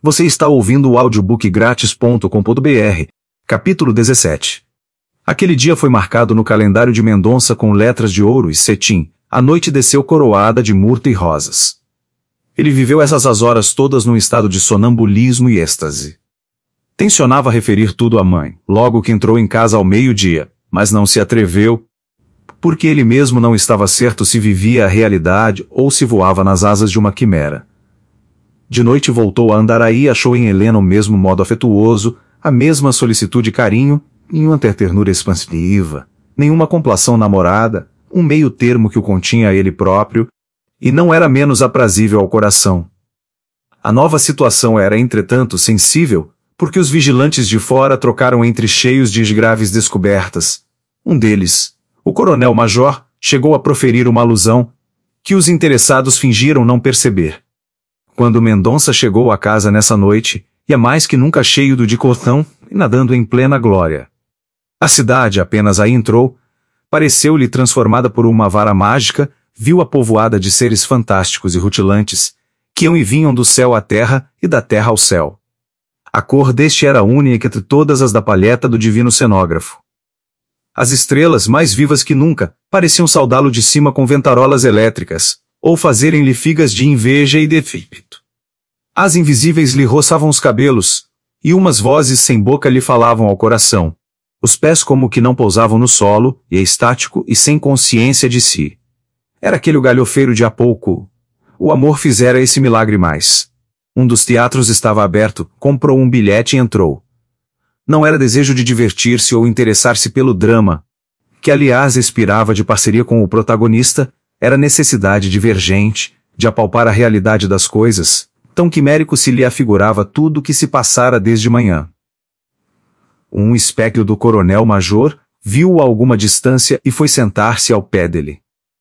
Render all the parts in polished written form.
Você está ouvindo o audiobookgratis.com.br, capítulo 17. Aquele dia foi marcado no calendário de Mendonça com letras de ouro e cetim. A noite desceu coroada de murta e rosas. Ele viveu essas horas todas num estado de sonambulismo e êxtase. Tencionava referir tudo à mãe, logo que entrou em casa ao meio-dia, mas não se atreveu, porque ele mesmo não estava certo se vivia a realidade ou se voava nas asas de uma quimera. De noite voltou a Andaraí e achou em Helena o mesmo modo afetuoso, a mesma solicitude e carinho, nenhuma ternura expansiva, nenhuma complação namorada, um meio termo que o continha a ele próprio, e não era menos aprazível ao coração. A nova situação era, entretanto, sensível, porque os vigilantes de fora trocaram entre cheios de graves descobertas. Um deles, o coronel-major, chegou a proferir uma alusão que os interessados fingiram não perceber. Quando Mendonça chegou à casa nessa noite, ia mais que nunca cheio do dicotão e nadando em plena glória. A cidade apenas aí entrou, pareceu-lhe transformada por uma vara mágica, viu-a povoada de seres fantásticos e rutilantes, que iam e vinham do céu à terra e da terra ao céu. A cor deste era única entre todas as da palheta do divino cenógrafo. As estrelas, mais vivas que nunca, pareciam saudá-lo de cima com ventarolas elétricas, ou fazerem-lhe figas de inveja e defeito. As invisíveis lhe roçavam os cabelos, e umas vozes sem boca lhe falavam ao coração. Os pés como que não pousavam no solo, e estático e sem consciência de si. Era aquele o galhofeiro de há pouco. O amor fizera esse milagre mais. Um dos teatros estava aberto, comprou um bilhete e entrou. Não era desejo de divertir-se ou interessar-se pelo drama, que aliás expirava de parceria com o protagonista, era necessidade divergente, de apalpar a realidade das coisas, tão quimérico se lhe afigurava tudo o que se passara desde manhã. Um espectro do coronel-major viu-o a alguma distância e foi sentar-se ao pé dele.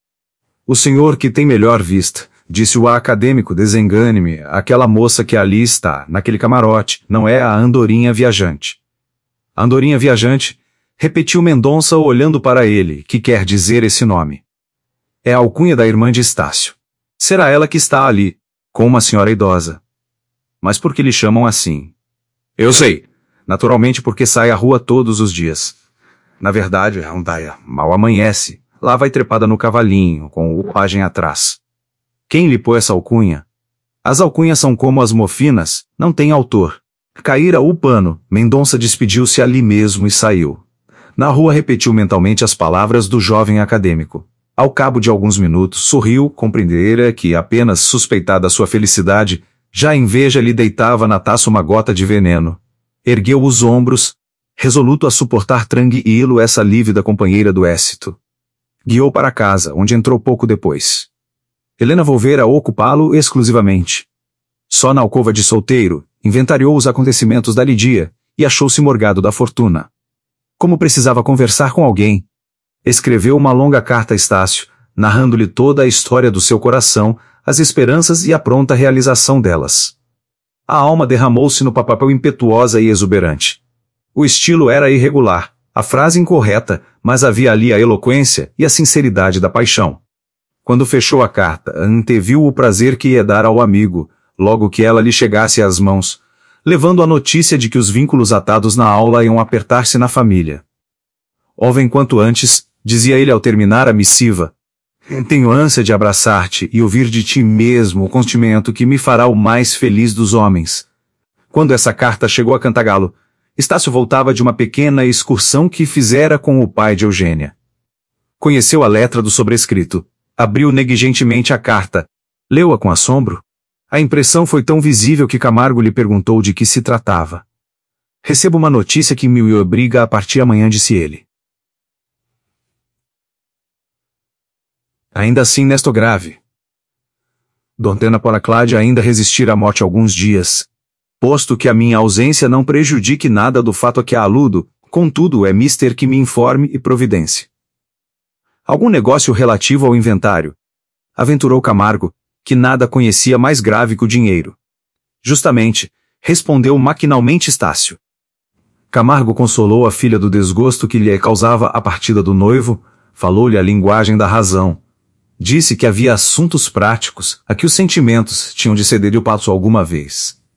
O senhor que tem melhor vista, disse o acadêmico, desengane-me, aquela moça que ali está, naquele camarote, não é a Andorinha Viajante. Andorinha Viajante, repetiu Mendonça olhando para ele, que quer dizer esse nome. É a alcunha da irmã de Estácio. Será ela que está ali, com uma senhora idosa. Mas por que lhe chamam assim? Eu sei. Naturalmente porque sai à rua todos os dias. Na verdade, Andaia, mal amanhece. Lá vai trepada no cavalinho, com o pajem atrás. Quem lhe pôs essa alcunha? As alcunhas são como as mofinas, não tem autor. Caíra o pano, Mendonça despediu-se ali mesmo e saiu. Na rua repetiu mentalmente as palavras do jovem acadêmico. Ao cabo de alguns minutos, sorriu, compreendera que, apenas suspeitada sua felicidade, já a inveja lhe deitava na taça uma gota de veneno. Ergueu os ombros, resoluto a suportar tranquilo essa lívida companheira do éxito. Guiou para casa, onde entrou pouco depois. Helena volvera a ocupá-lo exclusivamente. Só na alcova de solteiro, inventariou os acontecimentos da Lidia, e achou-se morgado da fortuna. Como precisava conversar com alguém, escreveu uma longa carta a Estácio, narrando-lhe toda a história do seu coração, as esperanças e a pronta realização delas. A alma derramou-se no papel impetuosa e exuberante. O estilo era irregular, a frase incorreta, mas havia ali a eloquência e a sinceridade da paixão. Quando fechou a carta, anteviu o prazer que ia dar ao amigo, logo que ela lhe chegasse às mãos, levando a notícia de que os vínculos atados na aula iam apertar-se na família. Ovem quanto antes, dizia ele ao terminar a missiva, tenho ânsia de abraçar-te e ouvir de ti mesmo o contimento que me fará o mais feliz dos homens. Quando essa carta chegou a Cantagalo, Estácio voltava de uma pequena excursão que fizera com o pai de Eugênia. Conheceu a letra do sobrescrito, abriu negligentemente a carta, leu-a com assombro. A impressão foi tão visível que Camargo lhe perguntou de que se tratava. Recebo uma notícia que me obriga a partir amanhã, disse ele. Ainda assim nesto grave. Dona Polaclade ainda resistir à morte alguns dias. Posto que a minha ausência não prejudique nada do fato a que a aludo, contudo é mister que me informe e providencie. Algum negócio relativo ao inventário? Aventurou Camargo, que nada conhecia mais grave que o dinheiro. Justamente, respondeu maquinalmente Estácio. Camargo consolou a filha do desgosto que lhe causava a partida do noivo, falou-lhe a linguagem da razão. Disse que havia assuntos práticos a que os sentimentos tinham de ceder o passo alguma vez.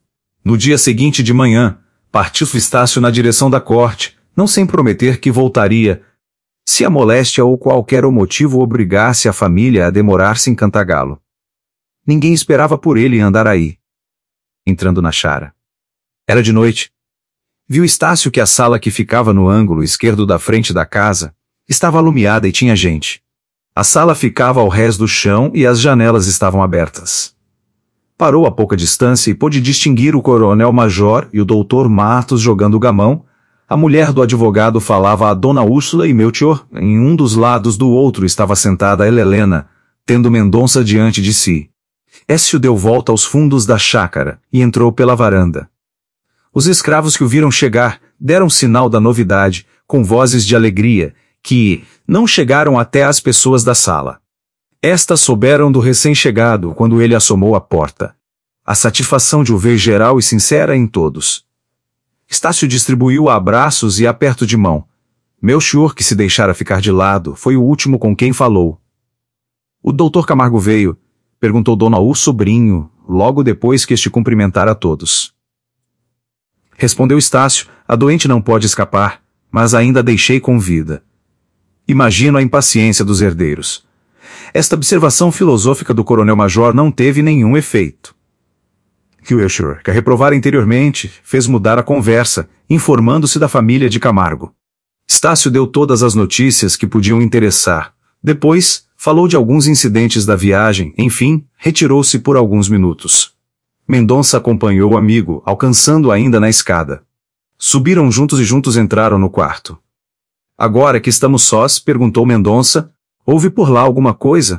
No dia seguinte de manhã, partiu Estácio na direção da corte, não sem prometer que voltaria, se a moléstia ou qualquer o motivo obrigasse a família a demorar-se em Cantagalo. Ninguém esperava por ele em Andaraí. Entrando na chácara. Era de noite. Viu Estácio que a sala que ficava no ângulo esquerdo da frente da casa estava alumiada e tinha gente. A sala ficava ao rés do chão e as janelas estavam abertas. Parou a pouca distância e pôde distinguir o coronel-major e o doutor Matos jogando gamão. A mulher do advogado falava a Dona Úrsula e Melchior. Em um dos lados do outro estava sentada Helena, tendo Mendonça diante de si. Écio deu volta aos fundos da chácara e entrou pela varanda. Os escravos que o viram chegar deram sinal da novidade, com vozes de alegria, que não chegaram até às pessoas da sala. Estas souberam do recém-chegado quando ele assomou à porta. A satisfação de o ver geral e sincera em todos. Estácio distribuiu abraços e aperto de mão. Melchior, que se deixara ficar de lado, foi o último com quem falou. O doutor Camargo veio, perguntou Dona Úrsula sobrinho, logo depois que este cumprimentara a todos. Respondeu Estácio, a doente não pode escapar, mas ainda a deixei com vida. Imagino a impaciência dos herdeiros. Esta observação filosófica do coronel-major não teve nenhum efeito. Melchior, que a reprovara interiormente, fez mudar a conversa, informando-se da família de Camargo. Estácio deu todas as notícias que podiam interessar. Depois, falou de alguns incidentes da viagem, enfim, retirou-se por alguns minutos. Mendonça acompanhou o amigo, alcançando ainda na escada. Subiram juntos e juntos entraram no quarto. Agora que estamos sós, perguntou Mendonça, houve por lá alguma coisa?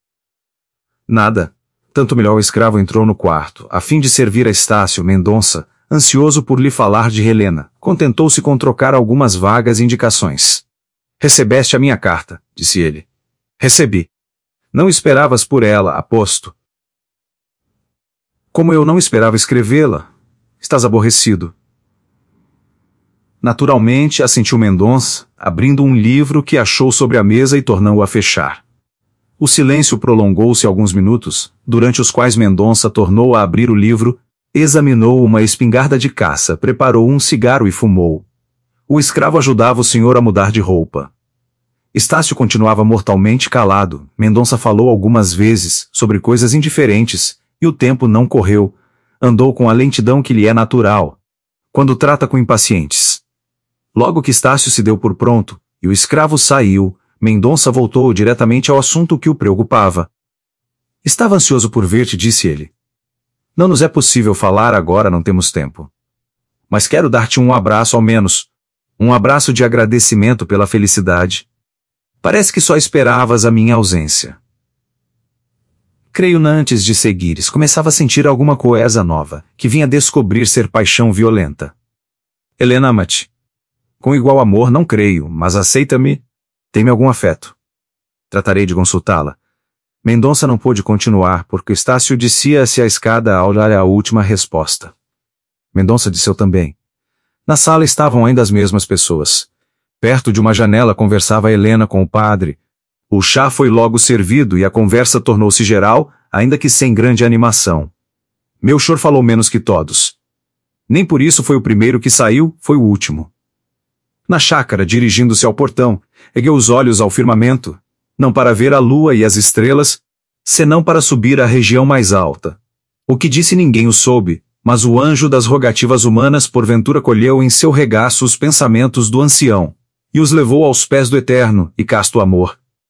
Nada. Tanto melhor o escravo entrou no quarto, a fim de servir a Estácio. Mendonça, ansioso por lhe falar de Helena, contentou-se com trocar algumas vagas indicações. Recebeste a minha carta, disse ele. Recebi. Não esperavas por ela, aposto. Como eu não esperava escrevê-la, estás aborrecido. Naturalmente, assentiu Mendonça, abrindo um livro que achou sobre a mesa e tornou-o a fechar. O silêncio prolongou-se alguns minutos, durante os quais Mendonça tornou a abrir o livro, examinou uma espingarda de caça, preparou um cigarro e fumou. O escravo ajudava o senhor a mudar de roupa. Estácio continuava mortalmente calado. Mendonça falou algumas vezes sobre coisas indiferentes, e o tempo não correu. Andou com a lentidão que lhe é natural, quando trata com impacientes. Logo que Estácio se deu por pronto, e o escravo saiu, Mendonça voltou diretamente ao assunto que o preocupava. Estava ansioso por ver-te, disse ele. Não nos é possível falar agora, não temos tempo. Mas quero dar-te um abraço ao menos. Um abraço de agradecimento pela felicidade. Parece que só esperavas a minha ausência. Creio que antes de seguires, começava a sentir alguma coisa nova, que vinha descobrir ser paixão violenta. Helena ama-te. Com igual amor não creio, mas aceita-me. Tem-me algum afeto. Tratarei de consultá-la. Mendonça não pôde continuar, porque Estácio descia-se a escada ao dar a última resposta. Mendonça disse também. Na sala estavam ainda as mesmas pessoas. Perto de uma janela conversava Helena com o padre. O chá foi logo servido e a conversa tornou-se geral, ainda que sem grande animação. Melchior falou menos que todos. Nem por isso foi o primeiro que saiu, foi o último. Na chácara, dirigindo-se ao portão, ergueu os olhos ao firmamento, não para ver a lua e as estrelas, senão para subir à região mais alta. O que disse ninguém o soube, mas o anjo das rogativas humanas porventura colheu em seu regaço os pensamentos do ancião, e os levou aos pés do eterno e casto amor.